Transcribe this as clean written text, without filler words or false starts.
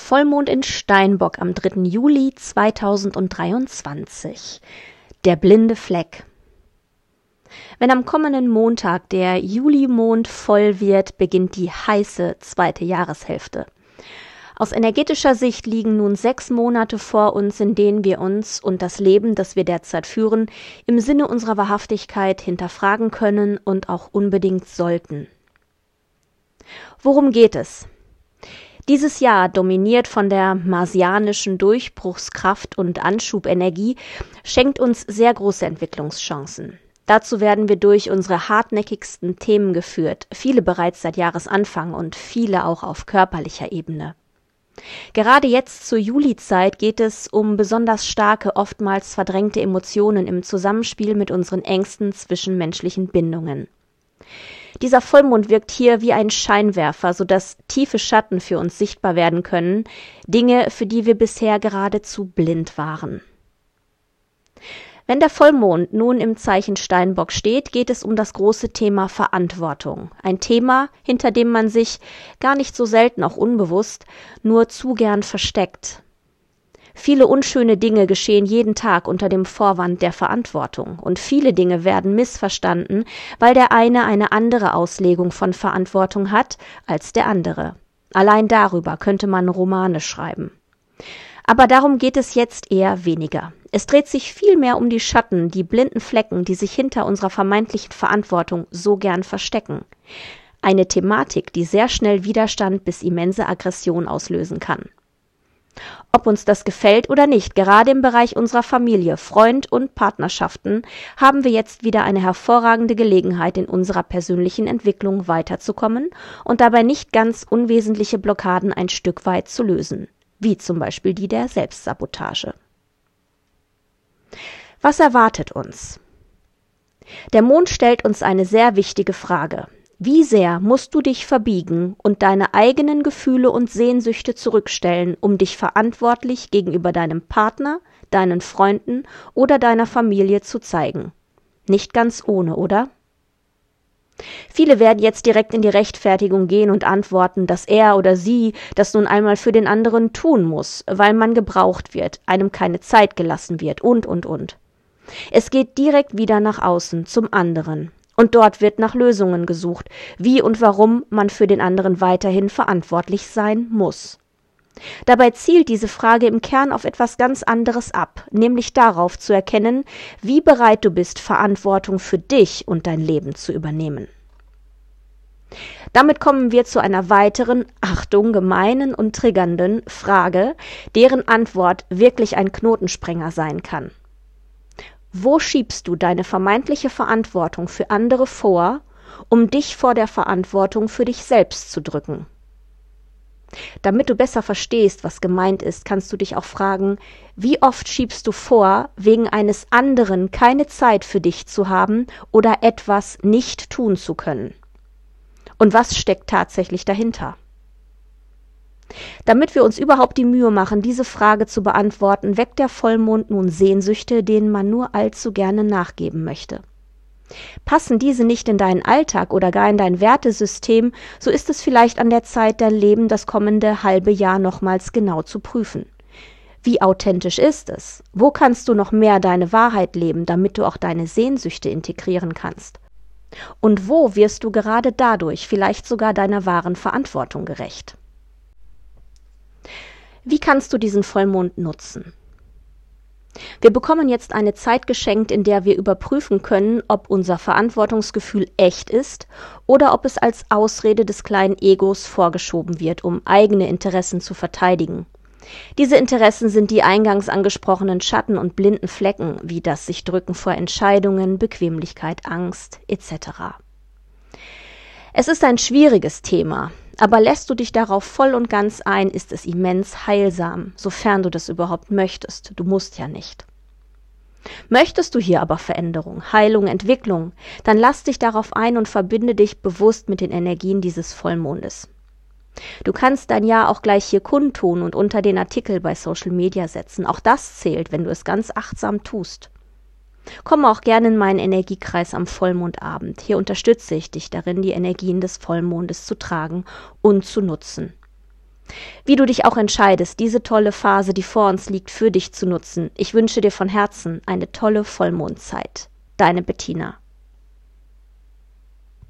Vollmond in Steinbock am 3. Juli 2023. Der blinde Fleck. Wenn am kommenden Montag der Julimond voll wird, beginnt die heiße zweite Jahreshälfte. Aus energetischer Sicht liegen nun 6 Monate vor uns, in denen wir uns und das Leben, das wir derzeit führen, im Sinne unserer Wahrhaftigkeit hinterfragen können und auch unbedingt sollten. Worum geht es? Dieses Jahr, dominiert von der marsianischen Durchbruchskraft und Anschubenergie, schenkt uns sehr große Entwicklungschancen. Dazu werden wir durch unsere hartnäckigsten Themen geführt, viele bereits seit Jahresanfang und viele auch auf körperlicher Ebene. Gerade jetzt zur Julizeit geht es um besonders starke, oftmals verdrängte Emotionen im Zusammenspiel mit unseren engsten zwischenmenschlichen Bindungen. Dieser Vollmond wirkt hier wie ein Scheinwerfer, sodass tiefe Schatten für uns sichtbar werden können, Dinge, für die wir bisher geradezu blind waren. Wenn der Vollmond nun im Zeichen Steinbock steht, geht es um das große Thema Verantwortung. Ein Thema, hinter dem man sich, gar nicht so selten auch unbewusst, nur zu gern versteckt. Viele unschöne Dinge geschehen jeden Tag unter dem Vorwand der Verantwortung. Und viele Dinge werden missverstanden, weil der eine andere Auslegung von Verantwortung hat als der andere. Allein darüber könnte man Romane schreiben. Aber darum geht es jetzt eher weniger. Es dreht sich vielmehr um die Schatten, die blinden Flecken, die sich hinter unserer vermeintlichen Verantwortung so gern verstecken. Eine Thematik, die sehr schnell Widerstand bis immense Aggression auslösen kann. Ob uns das gefällt oder nicht, gerade im Bereich unserer Familie, Freund und Partnerschaften haben wir jetzt wieder eine hervorragende Gelegenheit, in unserer persönlichen Entwicklung weiterzukommen und dabei nicht ganz unwesentliche Blockaden ein Stück weit zu lösen, wie zum Beispiel die der Selbstsabotage. Was erwartet uns? Der Mond stellt uns eine sehr wichtige Frage. Wie sehr musst du dich verbiegen und deine eigenen Gefühle und Sehnsüchte zurückstellen, um dich verantwortlich gegenüber deinem Partner, deinen Freunden oder deiner Familie zu zeigen? Nicht ganz ohne, oder? Viele werden jetzt direkt in die Rechtfertigung gehen und antworten, dass er oder sie das nun einmal für den anderen tun muss, weil man gebraucht wird, einem keine Zeit gelassen wird und. Es geht direkt wieder nach außen, zum anderen. Und dort wird nach Lösungen gesucht, wie und warum man für den anderen weiterhin verantwortlich sein muss. Dabei zielt diese Frage im Kern auf etwas ganz anderes ab, nämlich darauf zu erkennen, wie bereit du bist, Verantwortung für dich und dein Leben zu übernehmen. Damit kommen wir zu einer weiteren, Achtung, gemeinen und triggernden Frage, deren Antwort wirklich ein Knotensprenger sein kann. Wo schiebst du deine vermeintliche Verantwortung für andere vor, um dich vor der Verantwortung für dich selbst zu drücken? Damit du besser verstehst, was gemeint ist, kannst du dich auch fragen, wie oft schiebst du vor, wegen eines anderen keine Zeit für dich zu haben oder etwas nicht tun zu können? Und was steckt tatsächlich dahinter? Damit wir uns überhaupt die Mühe machen, diese Frage zu beantworten, weckt der Vollmond nun Sehnsüchte, denen man nur allzu gerne nachgeben möchte. Passen diese nicht in deinen Alltag oder gar in dein Wertesystem, so ist es vielleicht an der Zeit, dein Leben das kommende halbe Jahr nochmals genau zu prüfen. Wie authentisch ist es? Wo kannst du noch mehr deine Wahrheit leben, damit du auch deine Sehnsüchte integrieren kannst? Und wo wirst du gerade dadurch vielleicht sogar deiner wahren Verantwortung gerecht? Wie kannst du diesen Vollmond nutzen? Wir bekommen jetzt eine Zeit geschenkt, in der wir überprüfen können, ob unser Verantwortungsgefühl echt ist oder ob es als Ausrede des kleinen Egos vorgeschoben wird, um eigene Interessen zu verteidigen. Diese Interessen sind die eingangs angesprochenen Schatten und blinden Flecken, wie das sich drücken vor Entscheidungen, Bequemlichkeit, Angst etc. Es ist ein schwieriges Thema, aber lässt du dich darauf voll und ganz ein, ist es immens heilsam, sofern du das überhaupt möchtest. Du musst ja nicht. Möchtest du hier aber Veränderung, Heilung, Entwicklung, dann lass dich darauf ein und verbinde dich bewusst mit den Energien dieses Vollmondes. Du kannst dein Ja auch gleich hier kundtun und unter den Artikel bei Social Media setzen. Auch das zählt, wenn du es ganz achtsam tust. Komm auch gerne in meinen Energiekreis am Vollmondabend. Hier unterstütze ich dich darin, die Energien des Vollmondes zu tragen und zu nutzen. Wie du dich auch entscheidest, diese tolle Phase, die vor uns liegt, für dich zu nutzen. Ich wünsche dir von Herzen eine tolle Vollmondzeit. Deine Bettina.